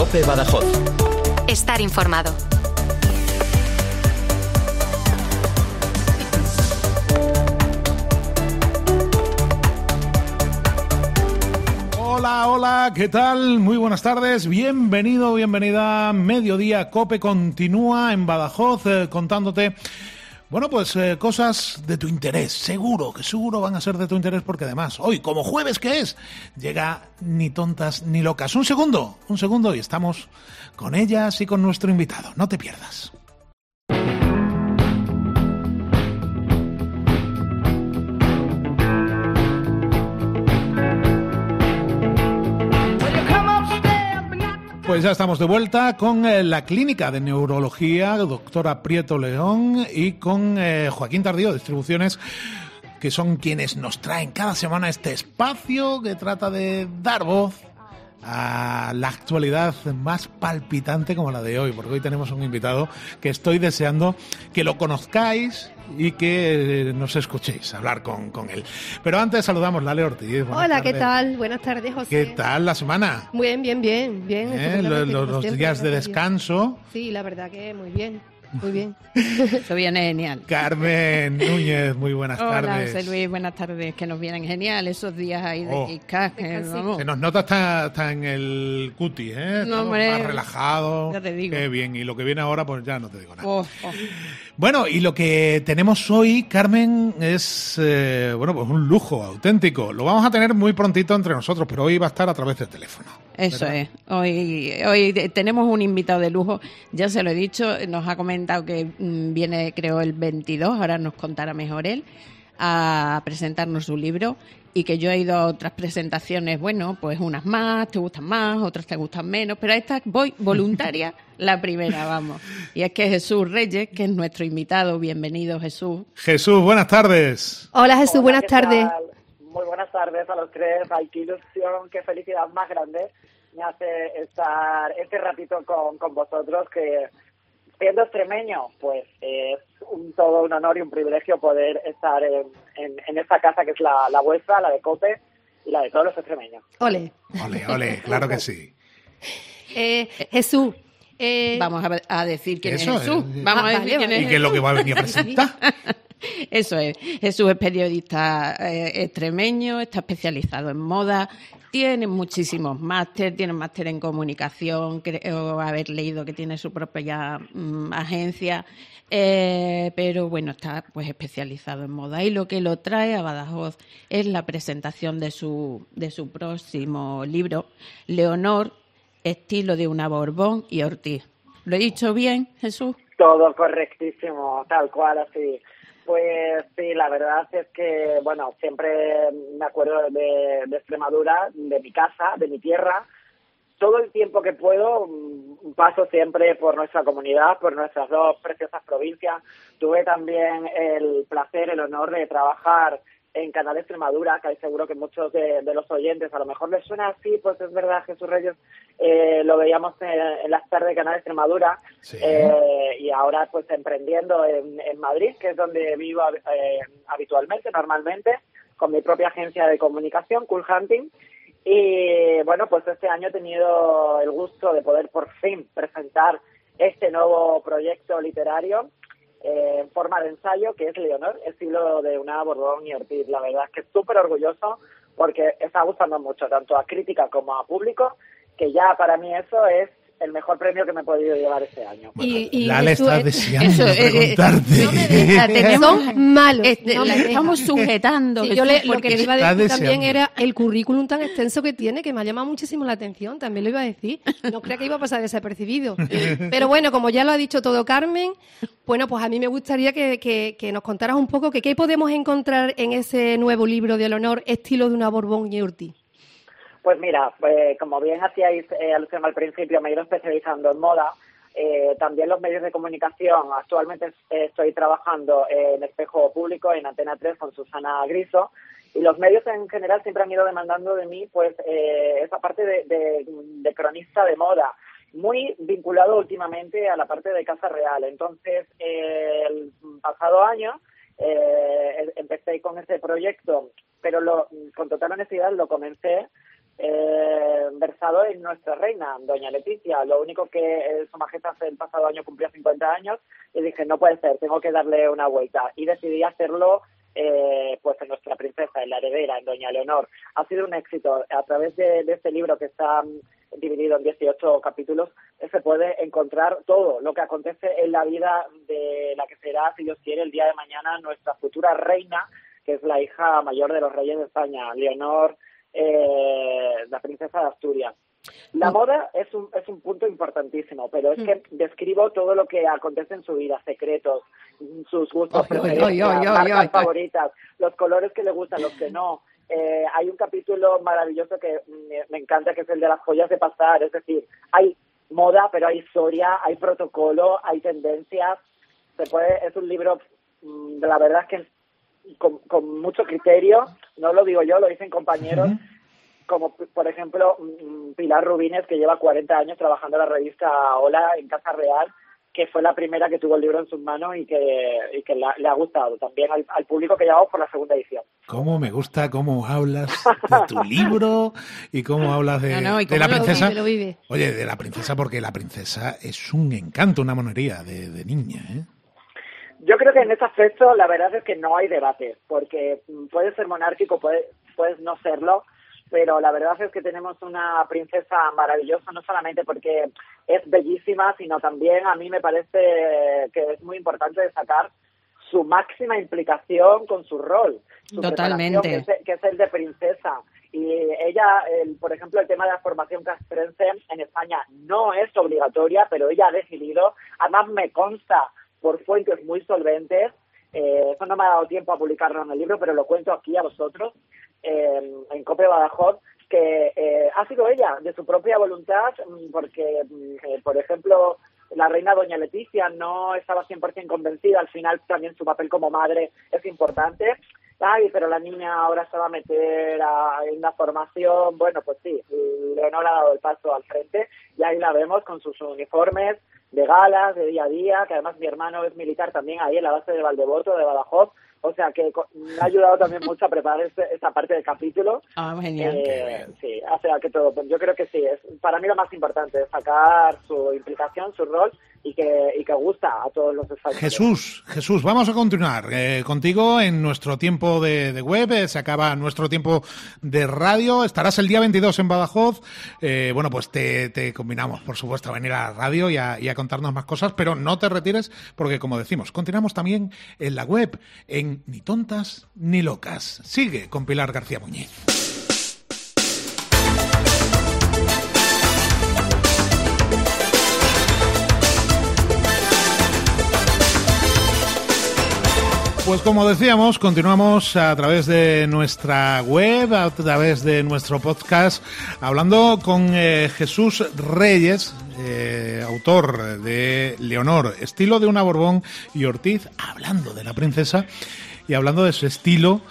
COPE Badajoz. Estar informado. Hola, ¿qué tal? Muy buenas tardes, bienvenido, bienvenida. Mediodía COPE continúa en Badajoz contándote, bueno, pues cosas de tu interés. Seguro van a ser de tu interés porque además hoy, como jueves que es, llega Ni Tontas ni Locas. Un segundo y estamos con ellas y con nuestro invitado. No te pierdas. Pues ya estamos de vuelta con la Clínica de Neurología, doctora Prieto León, y con Joaquín Tardío, Distribuciones, que son quienes nos traen cada semana este espacio que trata de dar voz a la actualidad más palpitante como la de hoy, porque hoy tenemos un invitado que estoy deseando que lo conozcáis y que nos escuchéis hablar con él. Pero antes saludamos a Lale Ortiz. Hola, tardes. ¿Qué tal? Buenas tardes, José. ¿Qué tal la semana? Muy bien. Los días de descanso. Sí, la verdad que muy bien. Eso viene genial. Carmen Núñez, muy buenas tardes. Hola, José Luis, buenas tardes, que nos vienen genial esos días ahí de Kikás. Se nos nota está en el cutis, ¿eh? No, hombre, más relajado. Ya te digo. Qué bien, y lo que viene ahora, pues ya no te digo nada. Bueno, y lo que tenemos hoy, Carmen, es pues un lujo auténtico. Lo vamos a tener muy prontito entre nosotros, pero hoy va a estar a través del teléfono. Eso ¿verdad? es. Hoy tenemos un invitado de lujo, ya se lo he dicho, nos ha comentado que viene, creo, el 22, ahora nos contará mejor él, a presentarnos su libro, y que yo he ido a otras presentaciones, bueno, pues unas más, te gustan más, otras te gustan menos, pero a esta voy voluntaria, la primera, vamos. Y es que Jesús Reyes, que es nuestro invitado, bienvenido, Jesús. Jesús, buenas tardes. Hola, Jesús, buenas tardes. Muy buenas tardes a los tres. Ay, qué ilusión, qué felicidad más grande me hace estar este ratito con vosotros, que siendo extremeño, pues es todo un honor y un privilegio poder estar en esta casa que es la vuestra, la de COPE y la de todos los extremeños. Ole, claro que sí. Jesús. Vamos a decir quién Eso es Jesús. es. Vamos a decir quién es. ¿Y qué es lo que va a venir a presentar? Eso es. Jesús es periodista extremeño, está especializado en moda, tiene muchísimos máster, tiene máster en comunicación, creo haber leído que tiene su propia agencia, pero bueno, está pues especializado en moda, y lo que lo trae a Badajoz es la presentación de su próximo libro, Leonor, estilo de una Borbón y Ortiz. ¿Lo he dicho bien, Jesús? Todo correctísimo, tal cual, así. Pues sí, la verdad es que, bueno, siempre me acuerdo de Extremadura, de mi casa, de mi tierra. Todo el tiempo que puedo paso siempre por nuestra comunidad, por nuestras dos preciosas provincias. Tuve también el placer, el honor de trabajar en Canal Extremadura, que seguro que muchos de los oyentes a lo mejor les suena así, pues es verdad, Jesús Reyes, lo veíamos en las tardes de Canal Extremadura, sí. Y ahora pues emprendiendo en Madrid, que es donde vivo habitualmente, normalmente, con mi propia agencia de comunicación, Cool Hunting, y bueno, pues este año he tenido el gusto de poder por fin presentar este nuevo proyecto literario, en forma de ensayo, que es Leonor, estilo de una Borbón y Ortiz. La verdad es que súper orgulloso porque está gustando mucho, tanto a crítica como a público, que ya para mí eso es el mejor premio que me he podido llevar este año. Y Lale está deseando preguntarte. No me dejes, son malos. La estamos sujetando. Sí, yo lo que le iba a decir también era el currículum tan extenso que tiene, que me ha llamado muchísimo la atención, también lo iba a decir. No creía que iba a pasar desapercibido. Pero bueno, como ya lo ha dicho todo Carmen, bueno, pues a mí me gustaría que nos contaras un poco qué podemos encontrar en ese nuevo libro de Leonor, estilo de una Borbón y Ortiz. Pues mira, como bien hacíais alusión al principio, me he ido especializando en moda. También los medios de comunicación. Actualmente estoy trabajando en Espejo Público, en Antena 3, con Susana Griso. Y los medios en general siempre han ido demandando de mí pues esa parte de cronista de moda, muy vinculado últimamente a la parte de Casa Real. Entonces, el pasado año empecé con ese proyecto, pero con total honestidad lo comencé versado en nuestra reina, doña Leticia. Lo único que Su Majestad el pasado año cumplió 50 años y dije, no puede ser, tengo que darle una vuelta. Y decidí hacerlo pues en nuestra princesa, en la heredera, en doña Leonor. Ha sido un éxito. A través de este libro, que está dividido en 18 capítulos, se puede encontrar todo lo que acontece en la vida de la que será, si Dios quiere, el día de mañana nuestra futura reina, que es la hija mayor de los reyes de España, Leonor, la princesa de Asturias. La moda es un punto importantísimo, pero es que describo todo lo que acontece en su vida, secretos, sus gustos, preferencias, marcas favoritas, los colores que le gustan, los que no. Hay un capítulo maravilloso que me encanta, que es el de las joyas de pasar. Es decir, hay moda, pero hay historia, hay protocolo, hay tendencias. Es un libro, la verdad es que con mucho criterio. No lo digo yo, lo dicen compañeros, como por ejemplo Pilar Rubines, que lleva 40 años trabajando en la revista Hola en Casa Real, que fue la primera que tuvo el libro en sus manos y que le ha gustado también al público que llevamos por la segunda edición. Cómo me gusta cómo hablas de tu libro y cómo hablas de la princesa. Lo vive. Oye, de la princesa, porque la princesa es un encanto, una monería de niña, ¿eh? Yo creo que en ese aspecto la verdad es que no hay debate, porque puedes ser monárquico, puedes no serlo, pero la verdad es que tenemos una princesa maravillosa, no solamente porque es bellísima, sino también a mí me parece que es muy importante destacar su máxima implicación con su rol. Su Totalmente. Que es el de princesa. Y ella, por ejemplo, el tema de la formación castrense en España no es obligatoria, pero ella ha decidido, además me consta por fuentes muy solventes, eso no me ha dado tiempo a publicarlo en el libro, pero lo cuento aquí a vosotros, en COPE Badajoz, que ha sido ella, de su propia voluntad, porque, por ejemplo, la reina doña Leticia no estaba 100% convencida, al final también su papel como madre es importante. Ay, pero la niña ahora se va a meter en la formación. Bueno, pues sí, Leonor ha dado el paso al frente y ahí la vemos con sus uniformes de galas, de día a día, que además mi hermano es militar también ahí en la base de Valdeborto, de Badajoz, o sea que me ha ayudado también mucho a preparar esta parte del capítulo. Genial. Sí, o sea que todo, yo creo que sí, es para mí lo más importante, destacar su implicación, su rol y que gusta a todos los españoles. Jesús, vamos a continuar contigo en nuestro tiempo de web, se acaba nuestro tiempo de radio, estarás el día 22 en Badajoz, bueno, pues te combinamos, por supuesto, a venir a la radio y a contarnos más cosas, pero no te retires porque, como decimos, continuamos también en la web, en Ni Tontas ni Locas. Sigue con Pilar García Muñiz. Pues como decíamos, continuamos a través de nuestra web, a través de nuestro podcast, hablando con Jesús Reyes, autor de Leonor, estilo de una Borbón y Ortiz, hablando de la princesa y hablando de su estilo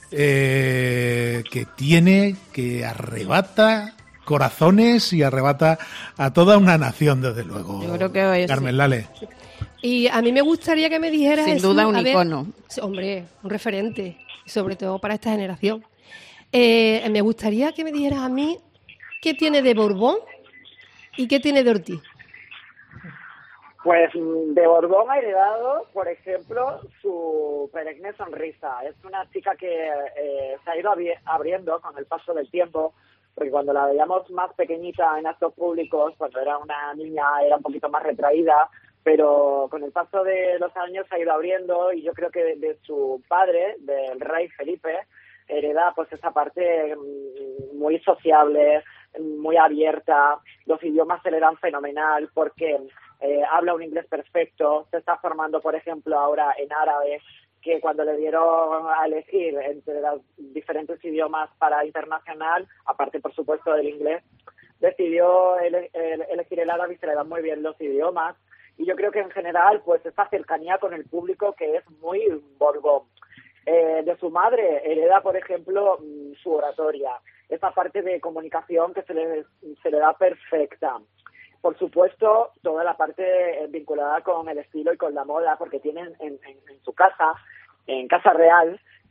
que tiene, que arrebata corazones y arrebata a toda una nación, desde luego. Yo creo que hoy Carmen Lale. Y a mí me gustaría que me dijeras... Sin duda un icono. Hombre, un referente, sobre todo para esta generación. Me gustaría que me dijeras a mí qué tiene de Borbón y qué tiene de Ortiz. Pues de Borbón ha heredado, por ejemplo, su perenne sonrisa. Es una chica que se ha ido abriendo con el paso del tiempo, porque cuando la veíamos más pequeñita en actos públicos, cuando era una niña era un poquito más retraída, pero con el paso de los años se ha ido abriendo y yo creo que de su padre, del rey Felipe, hereda pues esa parte muy sociable, muy abierta. Los idiomas se le dan fenomenal porque habla un inglés perfecto, se está formando, por ejemplo, ahora en árabe, que cuando le dieron a elegir entre los diferentes idiomas para internacional, aparte por supuesto del inglés, decidió elegir el árabe y se le dan muy bien los idiomas. Y yo creo que en general, pues esta cercanía con el público que es muy Borbón. De su madre hereda, por ejemplo, su oratoria, esa parte de comunicación que se le da perfecta. Por supuesto, toda la parte vinculada con el estilo y con la moda, porque tienen en su casa, en Casa Real,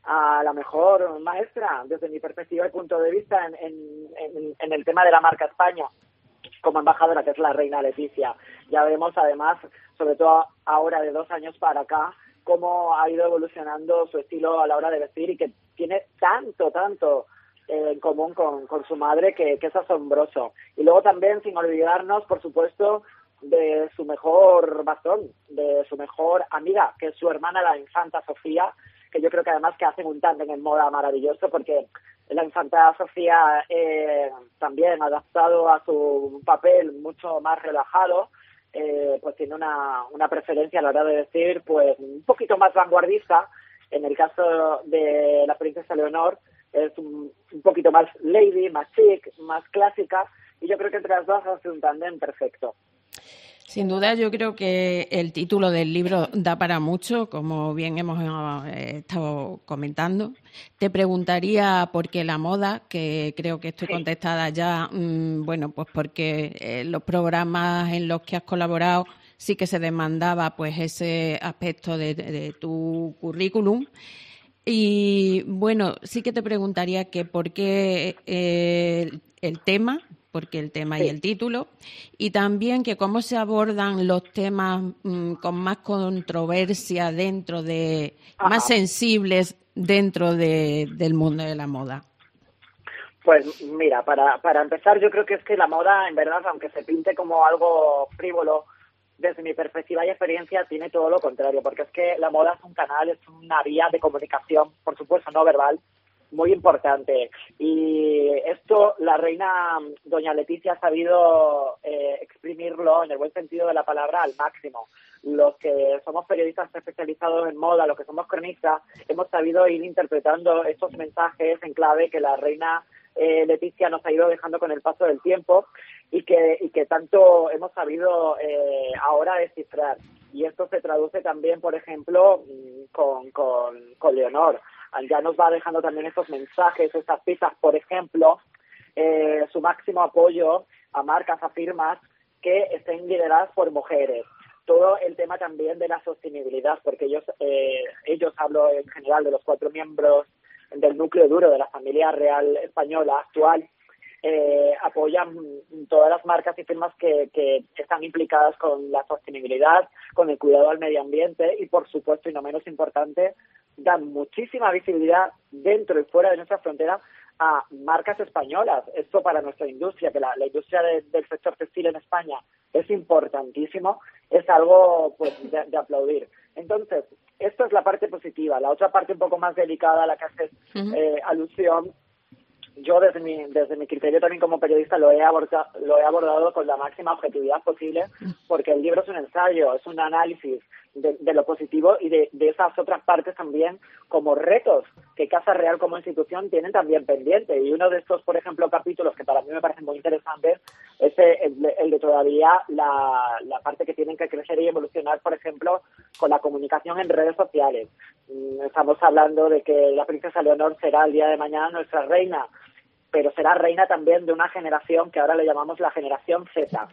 a la mejor maestra, desde mi perspectiva y punto de vista, en el tema de la marca España, como embajadora, que es la reina Leticia. Ya vemos, además, sobre todo ahora de 2 años para acá, cómo ha ido evolucionando su estilo a la hora de vestir y que tiene tanto en común con su madre que es asombroso. Y luego también, sin olvidarnos, por supuesto, de su mejor bastón, de su mejor amiga, que es su hermana, la infanta Sofía, que yo creo que además que hacen un tándem en moda maravilloso, porque la infanta Sofía también adaptado a su papel mucho más relajado, pues tiene una preferencia a la hora de vestir pues un poquito más vanguardista. En el caso de la princesa Leonor es un poquito más lady, más chic, más clásica, y yo creo que entre las dos hace un tándem perfecto. Sin duda, yo creo que el título del libro da para mucho, como bien hemos estado comentando. Te preguntaría por qué la moda, que creo que estoy contestada ya, bueno, pues porque los programas en los que has colaborado sí que se demandaba pues ese aspecto de tu currículum. Y bueno, sí que te preguntaría que por qué el tema, porque el tema y el título, y también que cómo se abordan los temas con más controversia dentro de, más sensibles dentro del mundo de la moda. Pues mira, para empezar, yo creo que es que la moda, en verdad, aunque se pinte como algo frívolo, desde mi perspectiva y experiencia, tiene todo lo contrario, porque es que la moda es un canal, es una vía de comunicación, por supuesto no verbal, muy importante. Y esto la reina doña Leticia ha sabido exprimirlo en el buen sentido de la palabra al máximo. Los que somos periodistas especializados en moda, los que somos cronistas, hemos sabido ir interpretando estos mensajes en clave que la reina Leticia nos ha ido dejando con el paso del tiempo y que tanto hemos sabido ahora descifrar. Y esto se traduce también, por ejemplo, con Leonor. Ya nos va dejando también estos mensajes, estas pistas, por ejemplo, su máximo apoyo a marcas, a firmas que estén lideradas por mujeres. Todo el tema también de la sostenibilidad, porque ellos hablo en general de los 4 miembros del núcleo duro de la familia real española actual, apoyan todas las marcas y firmas que están implicadas con la sostenibilidad, con el cuidado al medio ambiente y, por supuesto, y no menos importante, dan muchísima visibilidad dentro y fuera de nuestra frontera a marcas españolas. Esto para nuestra industria, que la industria del sector textil en España es importantísimo, es algo pues de aplaudir. Entonces, esto es la parte positiva. La otra parte un poco más delicada a la que haces alusión, yo desde mi criterio también como periodista lo he abordado con la máxima objetividad posible, porque el libro es un ensayo, es un análisis de lo positivo y de esas otras partes también como retos que Casa Real como institución tienen también pendiente. Y uno de estos, por ejemplo, capítulos que para mí me parecen muy interesantes es el de todavía la parte que tienen que crecer y evolucionar, por ejemplo, con la comunicación en redes sociales. Estamos hablando de que la princesa Leonor será el día de mañana nuestra reina, pero será reina también de una generación que ahora le llamamos la generación Z,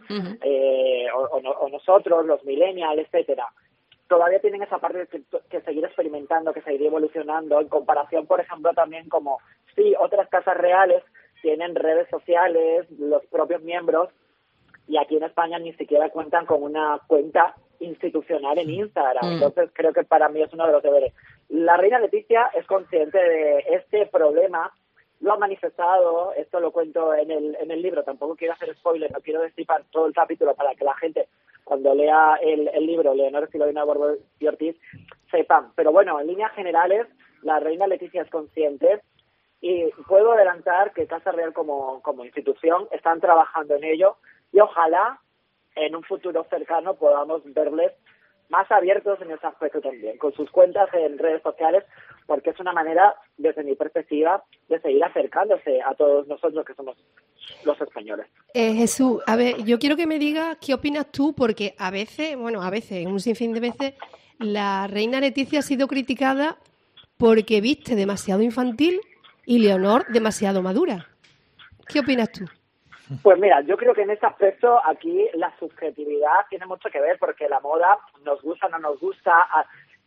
o nosotros, los millennials, etcétera. Todavía tienen esa parte que seguir experimentando, que seguir evolucionando, en comparación, por ejemplo, también como sí, otras casas reales tienen redes sociales, los propios miembros, y aquí en España ni siquiera cuentan con una cuenta institucional en Instagram. Entonces creo que para mí es uno de los deberes. La reina Leticia es consciente de este problema, lo ha manifestado, esto lo cuento en el libro, tampoco quiero hacer spoiler, no quiero destripar todo el capítulo para que la gente, cuando lea el libro Leonor Silvina Borbón y Ortiz, sepan. Pero bueno, en líneas generales, la reina Leticia es consciente y puedo adelantar que Casa Real como institución están trabajando en ello y ojalá en un futuro cercano podamos verles más abiertos en ese aspecto también, con sus cuentas en redes sociales, porque es una manera, desde mi perspectiva, de seguir acercándose a todos nosotros que somos los españoles. Jesús, a ver, yo quiero que me digas qué opinas tú, porque a veces, un sinfín de veces, la reina Leticia ha sido criticada porque viste demasiado infantil y Leonor demasiado madura. ¿Qué opinas tú? Pues mira, yo creo que en este aspecto aquí la subjetividad tiene mucho que ver, porque la moda, nos gusta o no nos gusta,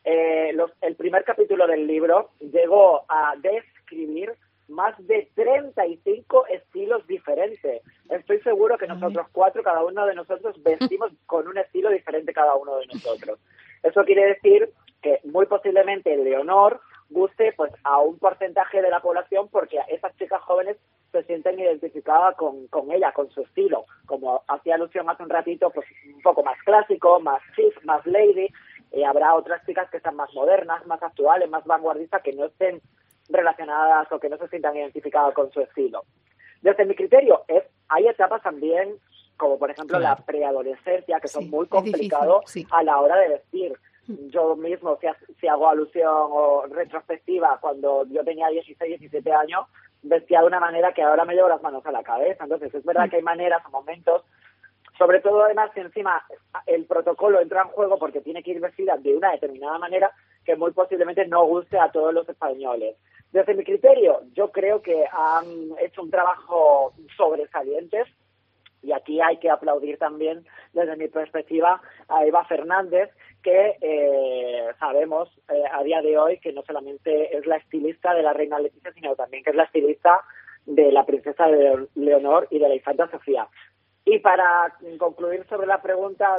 el primer capítulo del libro llegó a describir más de 35 estilos diferentes. Estoy seguro que nosotros 4, cada uno de nosotros, vestimos con un estilo diferente cada uno de nosotros. Eso quiere decir que muy posiblemente Leonor guste pues a un porcentaje de la población, porque esas chicas jóvenes se sienten identificadas con ella, con su estilo. Como hacía alusión hace un ratito, pues un poco más clásico, más chic, más lady. Habrá otras chicas que están más modernas, más actuales, más vanguardistas, que no estén relacionadas o que no se sientan identificadas con su estilo. Desde mi criterio, hay etapas también, como por ejemplo la preadolescencia, que son muy complicados a la hora de vestir. Yo mismo, si hago alusión o retrospectiva, cuando yo tenía 16, 17 años, vestía de una manera que ahora me llevo las manos a la cabeza. Entonces, es verdad que hay maneras o momentos, sobre todo además que encima el protocolo entra en juego porque tiene que ir vestida de una determinada manera que muy posiblemente no guste a todos los españoles. Desde mi criterio, yo creo que han hecho un trabajo sobresaliente, y aquí hay que aplaudir también, desde mi perspectiva, a Eva Fernández, que sabemos a día de hoy que no solamente es la estilista de la reina Leticia, sino también que es la estilista de la princesa Leonor y de la infanta Sofía. Y para concluir sobre la pregunta,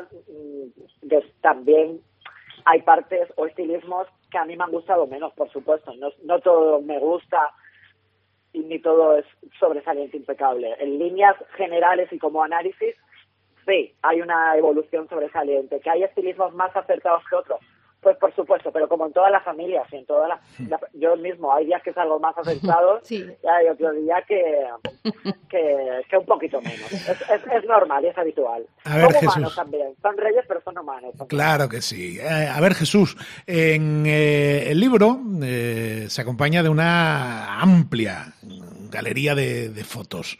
también hay partes o estilismos que a mí me han gustado menos, por supuesto. No todo me gusta y ni todo es sobresaliente, impecable. En líneas generales y como análisis, sí, hay una evolución sobresaliente. ¿Que hay estilismos más acertados que otros? Pues por supuesto, pero como en todas las familias, y en todas yo mismo, hay días que salgo más acertado y hay otro día que un poquito menos. Es normal, es habitual. A ver, son Jesús. Humanos también, son reyes, pero son humanos también. Claro que sí. A ver, Jesús, en el libro se acompaña de una amplia galería de fotos.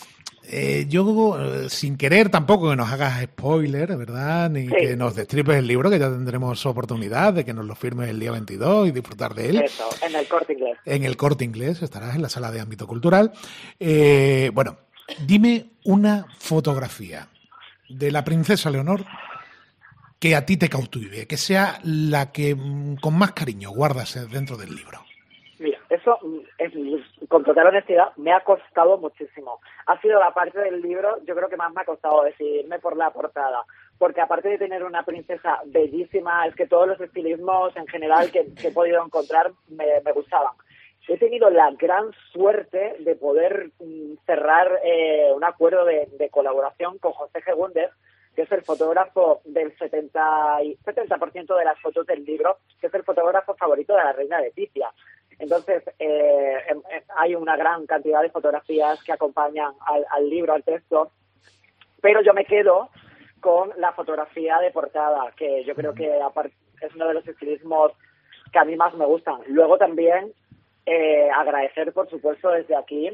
Yo, sin querer tampoco que nos hagas spoiler, ¿verdad? Ni que nos destripes el libro, que ya tendremos oportunidad de que nos lo firmes el día 22 y disfrutar de él. Eso, en el Corte Inglés. En el Corte Inglés, estarás en la sala de ámbito cultural. Bueno, dime una fotografía de la princesa Leonor que a ti te cautive, que sea la que con más cariño guardas dentro del libro. Mira, eso, con total honestidad, me ha costado muchísimo. Ha sido la parte del libro, yo creo que más me ha costado decidirme por la portada. Porque aparte de tener una princesa bellísima, es que todos los estilismos en general que he podido encontrar me gustaban. He tenido la gran suerte de poder cerrar un acuerdo de colaboración con José Gegúndez, que es el fotógrafo del 70% de las fotos del libro, que es el fotógrafo favorito de la reina Leticia. Entonces, hay una gran cantidad de fotografías que acompañan al libro, al texto, pero yo me quedo con la fotografía de portada, que yo creo que es uno de los estilismos que a mí más me gustan. Luego también agradecer, por supuesto, desde aquí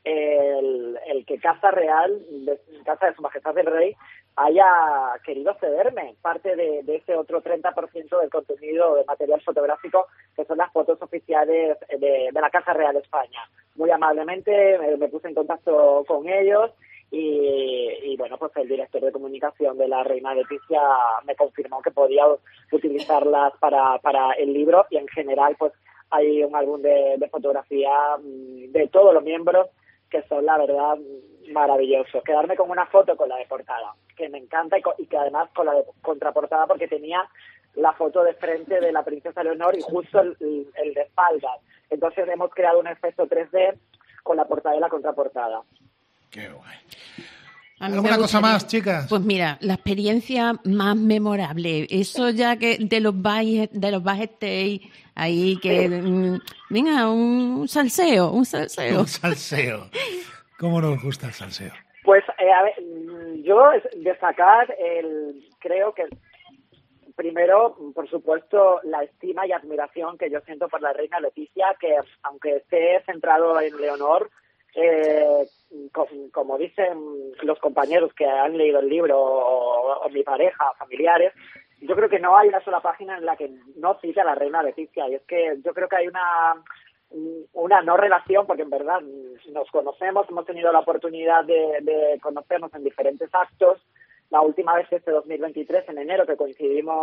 el que Casa Real, Casa de Su Majestad el Rey, haya querido cederme parte de ese otro 30% del contenido de material fotográfico, que son las fotos oficiales de la Casa Real España. Muy amablemente me puse en contacto con ellos y bueno, pues el director de comunicación de la reina Leticia me confirmó que podía utilizarlas para el libro, y en general pues hay un álbum de fotografía de todos los miembros que son, la verdad, maravillosos. Quedarme con una foto con la de portada, que me encanta, y que además con la de contraportada, porque tenía la foto de frente de la princesa Leonor y justo el de espaldas. Entonces hemos creado un efecto 3D con la portada y la contraportada. Qué guay. ¿Alguna cosa más, chicas? Pues mira, la experiencia más memorable, eso ya que de los backstage, ahí que venga, un salseo. Un salseo. ¿Cómo nos gusta el salseo? Pues a ver, yo destacar creo que primero, por supuesto, la estima y admiración que yo siento por la reina Leticia, que aunque esté centrado en Leonor, como dicen los compañeros que han leído el libro o mi pareja, familiares, yo creo que no hay una sola página en la que no cite a la reina Leticia, y es que yo creo que hay una no relación, porque en verdad nos conocemos, hemos tenido la oportunidad de conocernos en diferentes actos. La última vez este 2023, en enero, que coincidimos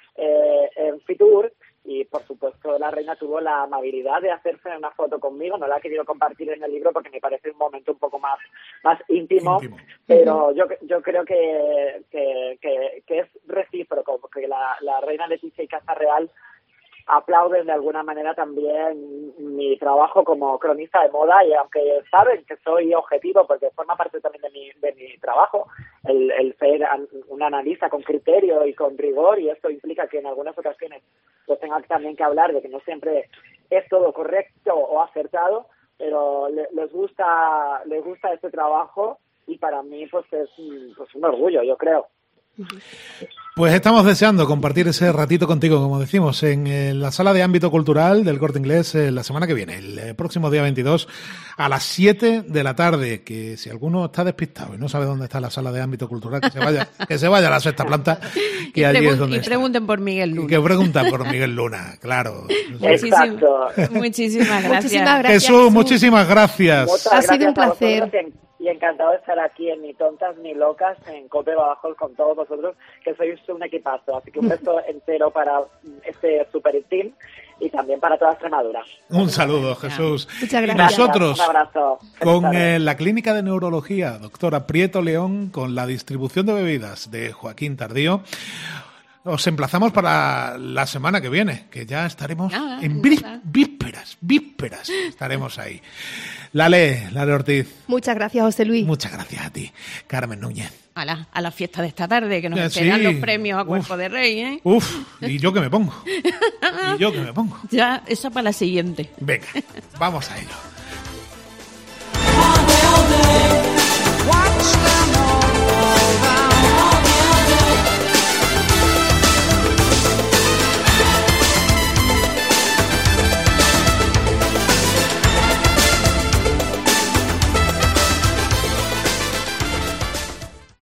en Fitur. Y, por supuesto, la reina tuvo la amabilidad de hacerse una foto conmigo. No la he querido compartir en el libro porque me parece un momento un poco más íntimo. Pero yo creo que es recíproco, porque la reina Letizia y Casa Real aplauden de alguna manera también mi trabajo como cronista de moda, y aunque saben que soy objetivo porque forma parte también de mi trabajo, el ser un analista con criterio y con rigor, y esto implica que en algunas ocasiones pues tenga también que hablar de que no siempre es todo correcto o acertado, pero les gusta este trabajo, y para mí pues es un orgullo, yo creo. Pues estamos deseando compartir ese ratito contigo, como decimos, en la sala de ámbito cultural del Corte Inglés la semana que viene, el próximo día 22 a las 7 de la tarde, que si alguno está despistado y no sabe dónde está la sala de ámbito cultural, que se vaya a la sexta planta, que allí es donde está. Y pregunten por Miguel Luna. Y que pregunten por Miguel Luna, claro. Exacto. Muchísimas gracias. Muchísimas gracias, Jesús, muchísimas gracias. Muchas sido un placer. Y encantado de estar aquí en Ni Tontas Ni Locas, en Cope Badajoz, con todos vosotros, que sois un equipazo. Así que un beso entero para este super team y también para toda Extremadura. Un saludo, Jesús. Muchas gracias. Y nosotros, un abrazo. con la Clínica de Neurología, doctora Prieto León, con la distribución de bebidas de Joaquín Tardío, os emplazamos para la semana que viene, que ya estaremos en vísperas, estaremos ahí. Lale Ortiz. Muchas gracias, José Luis. Muchas gracias a ti, Carmen Núñez. A la fiesta de esta tarde, que nos esperan los premios a Cuerpo de Rey, ¿eh? Y yo que me pongo. Ya, esa para la siguiente. Venga, vamos a ello.